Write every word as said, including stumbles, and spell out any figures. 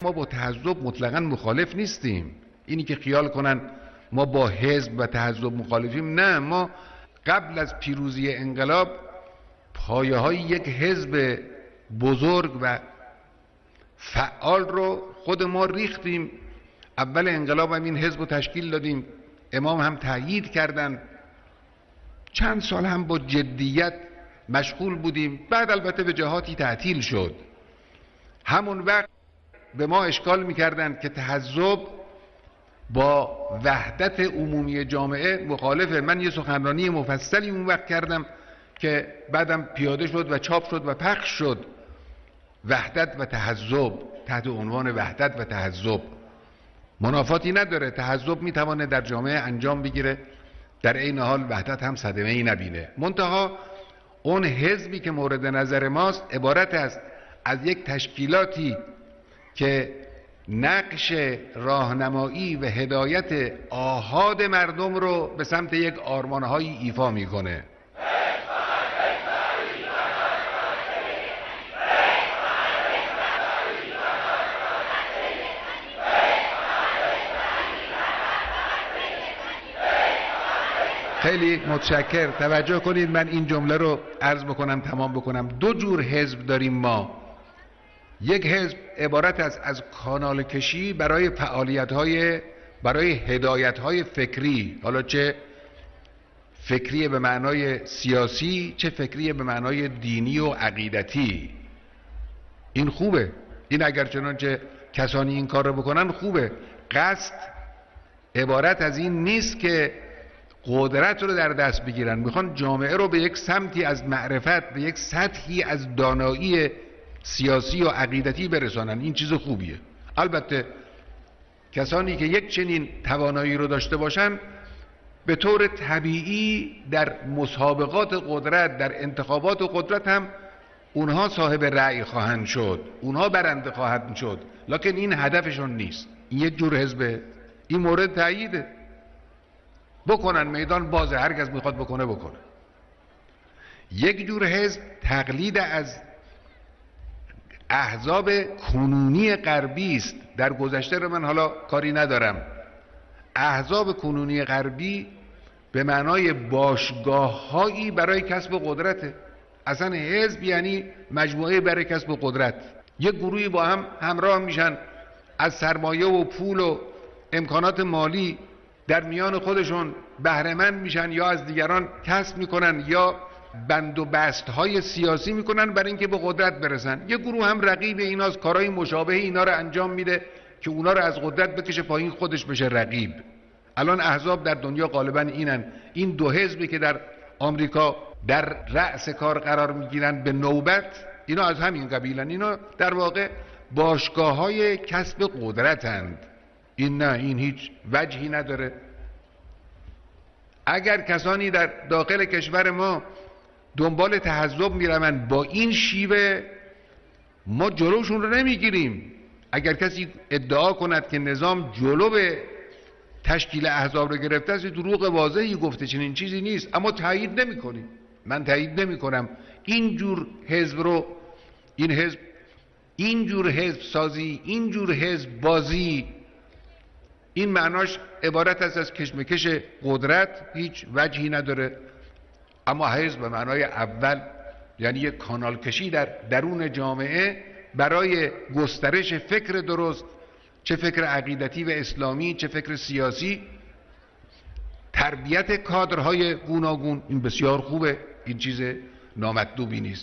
ما با تحزب مطلقاً مخالف نیستیم. اینی که خیال کنن ما با حزب و تحزب مخالفیم، نه، ما قبل از پیروزی انقلاب پایه های یک حزب بزرگ و فعال رو خود ما ریختیم. اول انقلاب هم این حزب رو تشکیل دادیم، امام هم تأیید کردن، چند سال هم با جدیت مشغول بودیم. بعد البته به جهاتی تعطیل شد. همون وقت به ما اشکال میکردن که تحزب با وحدت عمومی جامعه مخالفه. من یه سخنرانی مفصلی اون وقت کردم که بعدم پیاده شد و چاپ شد و پخش شد. وحدت و تحزب، تحت عنوان وحدت و تحزب منافاتی نداره. تحزب میتوانه در جامعه انجام بگیره، در این حال وحدت هم صدمه ای نبینه. منتها اون حزبی که مورد نظر ماست عبارت است از یک تشکیلاتی که نقش راهنمایی و هدایت آحاد مردم رو به سمت یک آرمانهایی ایفا میکنه. خیلی متشکر. توجه کنید من این جمله رو عرض بکنم، تمام بکنم. دو جور حزب داریم ما. یک حزب عبارت است از کانال کشی برای فعالیت‌های، برای هدایت‌های فکری، حالا چه فکری به معنای سیاسی، چه فکری به معنای دینی و عقیدتی. این خوبه، این اگر چنانچه کسانی این کار رو بکنن خوبه. قصد عبارت از این نیست که قدرت رو در دست بگیرن، میخوان جامعه رو به یک سمتی از معرفت، به یک سطحی از دانایی سیاسی و عقیدتی برسانن. این چیز خوبیه. البته کسانی که یک چنین توانایی رو داشته باشن به طور طبیعی در مسابقات قدرت، در انتخابات قدرت هم اونها صاحب رأی خواهند شد، اونها برنده خواهند شد، لکن این هدفشون نیست. این یک جور حزبه، این مورد تأییده، بکنن، میدان بازه، هر کس میخواد بکنه بکنه. یک جور حزب تقلید از احزاب کنونی غربی است. در گذشته رو من حالا کاری ندارم. احزاب کنونی غربی به معنای باشگاه‌هایی برای کسب قدرته. اصلا حزب یعنی مجموعه برای کسب قدرت. یک گروهی با هم همراه میشن، از سرمایه و پول و امکانات مالی در میان خودشون بهره مند میشن، یا از دیگران کسب میکنن، یا بند و بست های سیاسی میکنن برای اینکه به قدرت برسن. یه گروه هم رقیب ایناست، کارهای مشابه اینا رو انجام میده که اونا رو از قدرت بکشه پایین، خودش بشه رقیب. الان احزاب در دنیا غالبا اینن. این دو حزبی که در آمریکا در رأس کار قرار میگیرن به نوبت، اینا از همین قبیلن. اینا در واقع باشگاه های کسب قدرتند. این نه، این هیچ وجهی نداره. اگر کسانی در داخل کشور ما دنبال تحزب میروند با این شیوه، ما جلوشون رو نمیگیریم. اگر کسی ادعا کند که نظام جلو به تشکیل احزاب رو گرفته است، دروغ واضحی گفته، چنین چیزی نیست. اما تایید نمیکنیم، من تایید نمیکنم این جور حزب رو. این حزب، این جور حزب سازی، این جور حزب بازی، این معناش عبارت است از کشمکش قدرت، هیچ وجهی نداره. اما حزب به معنای اول یعنی یک کانال کشی در درون جامعه برای گسترش فکر درست، چه فکر عقیدتی و اسلامی، چه فکر سیاسی، تربیت کادرهای گوناگون. این بسیار خوبه، این چیز نامطلوبی نیست.